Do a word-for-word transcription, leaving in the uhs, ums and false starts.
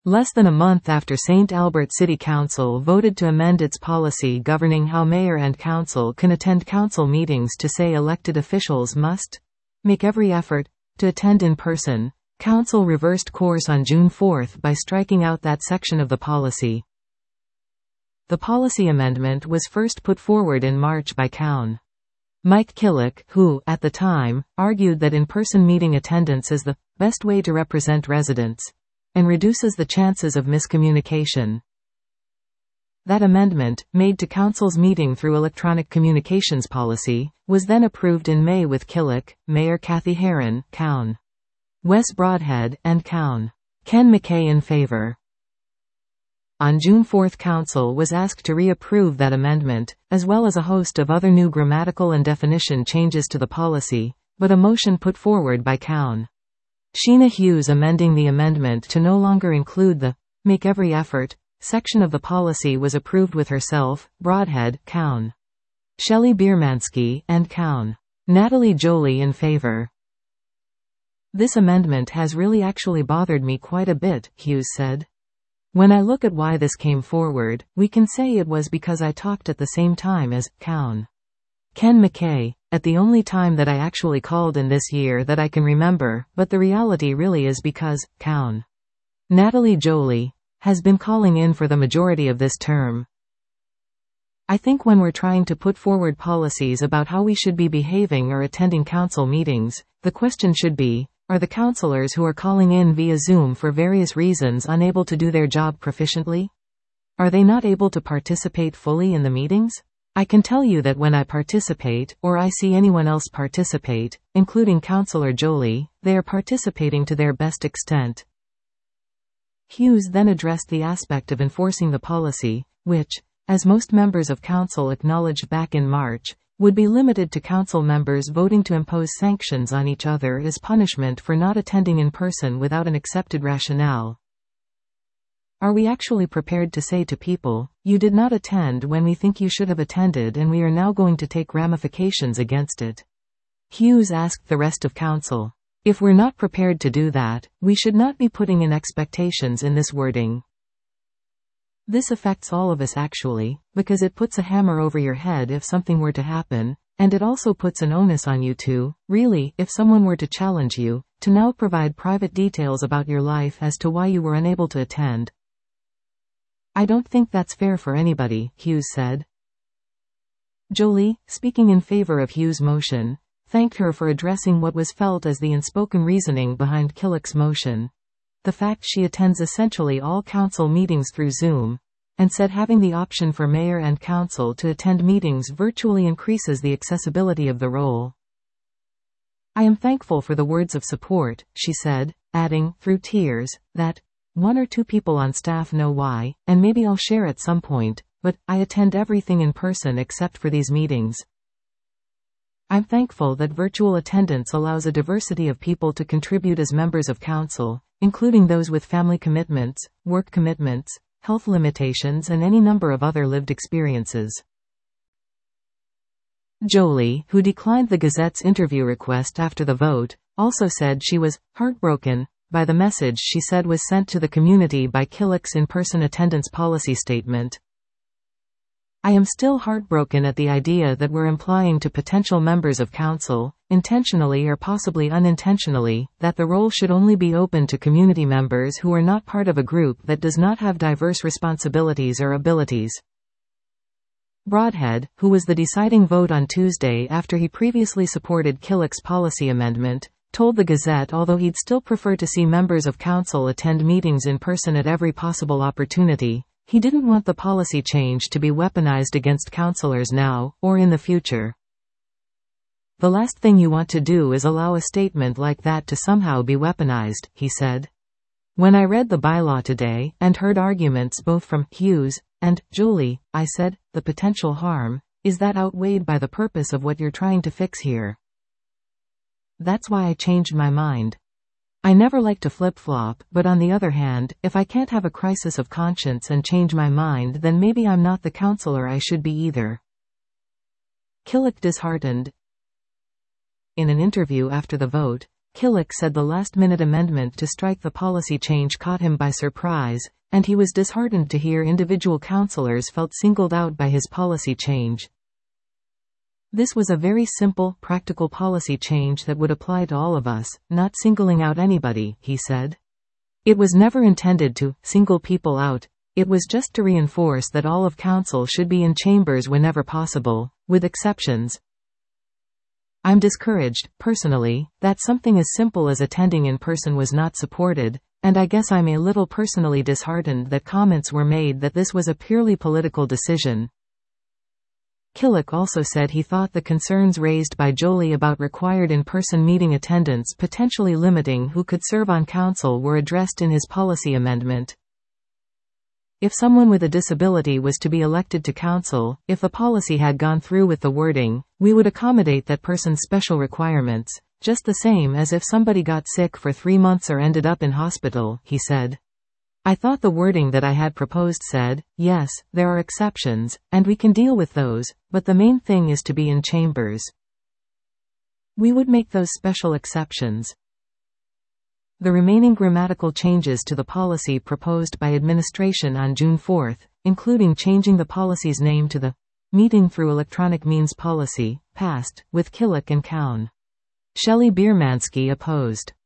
Less than a month after Saint Albert City Council voted to amend its policy governing how mayor and council can attend council meetings to say elected officials must make every effort to attend in person, council reversed course on June fourth by striking out that section of the policy. The policy amendment was first put forward in March by Cown. Mike Killick, who, at the time, argued that in-person meeting attendance is the best way to represent residents and reduces the chances of miscommunication. That amendment, made to council's meeting through electronic communications policy, was then approved in May with Killick, Mayor Kathy Herron, Cown, Wes Broadhead, and Cown. Ken McKay in favor. On June fourth, council was asked to reapprove that amendment, as well as a host of other new grammatical and definition changes to the policy, but a motion put forward by Cown. Sheena Hughes amending the amendment to no longer include the make every effort section of the policy was approved with herself, Broadhead, Cown, Shelley Biermansky, and Cown. Natalie Jolie in favor. This amendment has really actually bothered me quite a bit, Hughes said. When I look at why this came forward, we can say it was because I talked at the same time as Cown. Ken McKay, at the only time that I actually called in this year that I can remember, but the reality really is because Cown, Natalie Jolie, has been calling in for the majority of this term. I think when we're trying to put forward policies about how we should be behaving or attending council meetings, the question should be, are the councilors who are calling in via Zoom for various reasons unable to do their job proficiently? Are they not able to participate fully in the meetings? I can tell you that when I participate, or I see anyone else participate, including Councillor Jolie, they are participating to their best extent. Hughes then addressed the aspect of enforcing the policy, which, as most members of council acknowledged back in March, would be limited to council members voting to impose sanctions on each other as punishment for not attending in person without an accepted rationale. Are we actually prepared to say to people, you did not attend when we think you should have attended and we are now going to take ramifications against it? Hughes asked the rest of council. If we're not prepared to do that, we should not be putting in expectations in this wording. This affects all of us actually, because it puts a hammer over your head if something were to happen, and it also puts an onus on you to, really, if someone were to challenge you, to now provide private details about your life as to why you were unable to attend. I don't think that's fair for anybody, Hughes said. Jolie, speaking in favor of Hughes' motion, thanked her for addressing what was felt as the unspoken reasoning behind Killick's motion. The fact she attends essentially all council meetings through Zoom, and said having the option for mayor and council to attend meetings virtually increases the accessibility of the role. I am thankful for the words of support, she said, adding, through tears, that one or two people on staff know why, and maybe I'll share at some point, but I attend everything in person except for these meetings. I'm thankful that virtual attendance allows a diversity of people to contribute as members of council, including those with family commitments, work commitments, health limitations and any number of other lived experiences. Jolie, who declined the Gazette's interview request after the vote, also said she was heartbroken by the message she said was sent to the community by Killick's in-person attendance policy statement. I am still heartbroken at the idea that we're implying to potential members of council, intentionally or possibly unintentionally, that the role should only be open to community members who are not part of a group that does not have diverse responsibilities or abilities. Broadhead, who was the deciding vote on Tuesday after he previously supported Killick's policy amendment, told the Gazette although he'd still prefer to see members of council attend meetings in person at every possible opportunity, he didn't want the policy change to be weaponized against councillors now, or in the future. The last thing you want to do is allow a statement like that to somehow be weaponized, he said. When I read the bylaw today, and heard arguments both from Hughes and Jolie, I said, the potential harm, is that outweighed by the purpose of what you're trying to fix here? That's why I changed my mind. I never like to flip-flop, but on the other hand, if I can't have a crisis of conscience and change my mind, then maybe I'm not the councillor I should be either. Killick disheartened. In an interview after the vote, Killick said the last-minute amendment to strike the policy change caught him by surprise, and he was disheartened to hear individual councillors felt singled out by his policy change. This was a very simple, practical policy change that would apply to all of us, not singling out anybody, he said. It was never intended to single people out. It was just to reinforce that all of council should be in chambers whenever possible, with exceptions. I'm discouraged, personally, that something as simple as attending in person was not supported, and I guess I'm a little personally disheartened that comments were made that this was a purely political decision. Killick also said he thought the concerns raised by Joly about required in-person meeting attendance potentially limiting who could serve on council were addressed in his policy amendment. If someone with a disability was to be elected to council, if the policy had gone through with the wording, we would accommodate that person's special requirements, just the same as if somebody got sick for three months or ended up in hospital, he said. I thought the wording that I had proposed said, yes, there are exceptions, and we can deal with those, but the main thing is to be in chambers. We would make those special exceptions. The remaining grammatical changes to the policy proposed by administration on June fourth, including changing the policy's name to the Meeting Through Electronic Means policy, passed, with Killick and Cowan. Shelley Biermanski opposed.